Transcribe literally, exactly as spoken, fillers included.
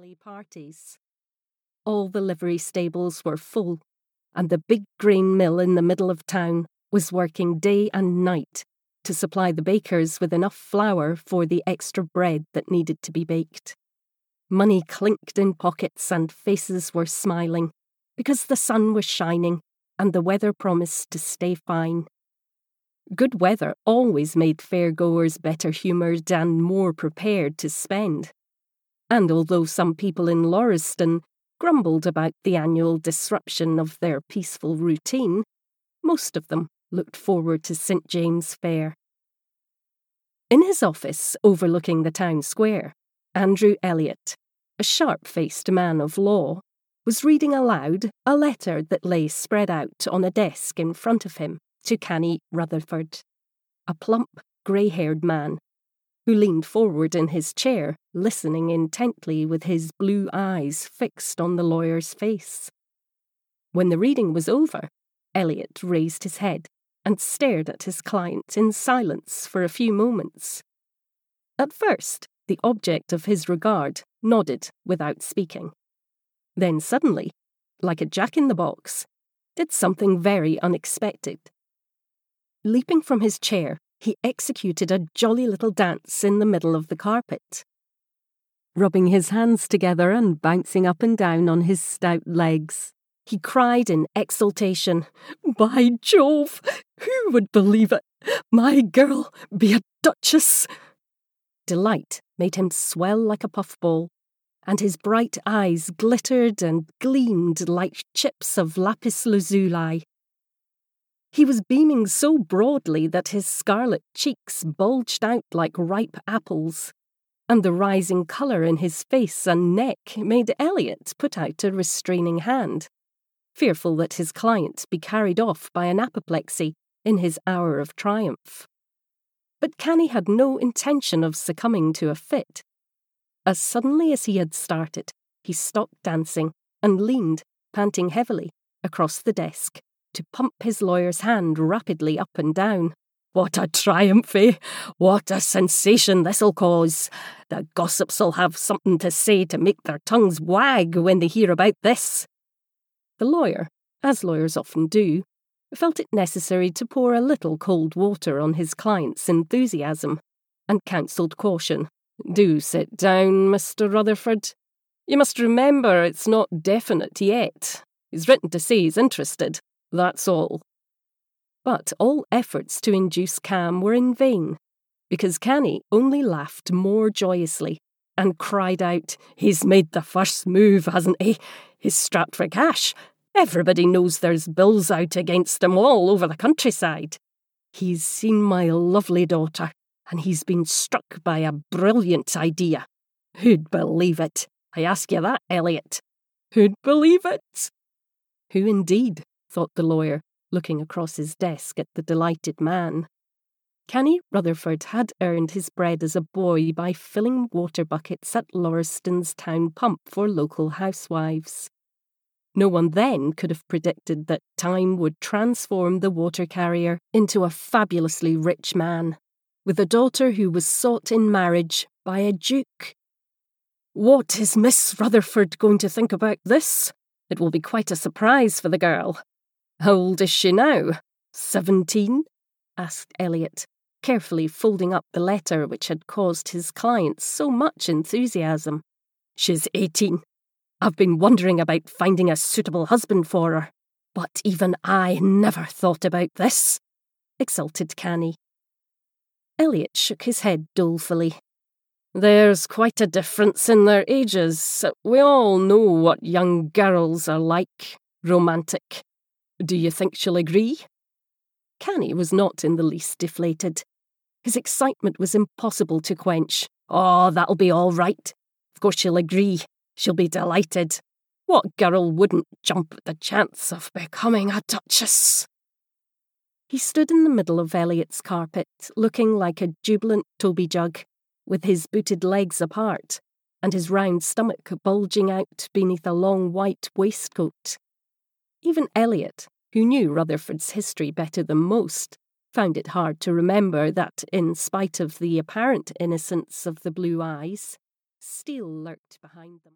family parties. All the livery stables were full, and the big grain mill in the middle of town was working day and night to supply the bakers with enough flour for the extra bread that needed to be baked. Money clinked in pockets and faces were smiling, because the sun was shining and the weather promised to stay fine. Good weather always made fairgoers better humoured and more prepared to spend. And although some people in Lauriston grumbled about the annual disruption of their peaceful routine, most of them looked forward to St James Fair. In his office overlooking the town square, Andrew Elliott, a sharp-faced man of law, was reading aloud a letter that lay spread out on a desk in front of him to Canny Rutherford, a plump, grey-haired man who leaned forward in his chair, listening intently with his blue eyes fixed on the lawyer's face. When the reading was over, Elliott raised his head and stared at his client in silence for a few moments. At first, the object of his regard nodded without speaking. Then suddenly, like a jack-in-the-box, did something very unexpected. Leaping from his chair, he executed a jolly little dance in the middle of the carpet. Rubbing his hands together and bouncing up and down on his stout legs, he cried in exultation, "By Jove! Who would believe it? My girl be a duchess!" Delight made him swell like a puffball, and his bright eyes glittered and gleamed like chips of lapis lazuli. He was beaming so broadly that his scarlet cheeks bulged out like ripe apples, and the rising colour in his face and neck made Elliott put out a restraining hand, fearful that his client be carried off by an apoplexy in his hour of triumph. But Canny had no intention of succumbing to a fit. As suddenly as he had started, he stopped dancing and leaned, panting heavily, across the desk to pump his lawyer's hand rapidly up and down. "What a triumph, eh? What a sensation this'll cause! The gossips'll have something to say to make their tongues wag when they hear about this." The lawyer, as lawyers often do, felt it necessary to pour a little cold water on his client's enthusiasm, and counselled caution. "Do sit down, Mister Rutherford. You must remember it's not definite yet. He's written to say he's interested. That's all." But all efforts to induce calm were in vain, because Canny only laughed more joyously and cried out, "He's made the first move, hasn't he? He's strapped for cash. Everybody knows there's bills out against him all over the countryside. He's seen my lovely daughter, and he's been struck by a brilliant idea. Who'd believe it? I ask you that, Elliott. Who'd believe it?" Who indeed, thought the lawyer, looking across his desk at the delighted man. Canny Rutherford had earned his bread as a boy by filling water buckets at Lauriston's town pump for local housewives. No one then could have predicted that time would transform the water carrier into a fabulously rich man, with a daughter who was sought in marriage by a duke. "What is Miss Rutherford going to think about this? It will be quite a surprise for the girl. How old is she now? Seventeen?" asked Elliott, carefully folding up the letter which had caused his client so much enthusiasm. "She's eighteen. I've been wondering about finding a suitable husband for her, but even I never thought about this," exulted Canny. Elliott shook his head dolefully. "There's quite a difference in their ages. We all know what young girls are like. Romantic. Do you think she'll agree?" Canny was not in the least deflated. His excitement was impossible to quench. "Oh, that'll be all right. Of course she'll agree. She'll be delighted. What girl wouldn't jump at the chance of becoming a duchess?" He stood in the middle of Elliott's carpet, looking like a jubilant Toby jug, with his booted legs apart, and his round stomach bulging out beneath a long white waistcoat. Even Elliott, who knew Rutherford's history better than most, found it hard to remember that, in spite of the apparent innocence of the blue eyes, steel lurked behind them.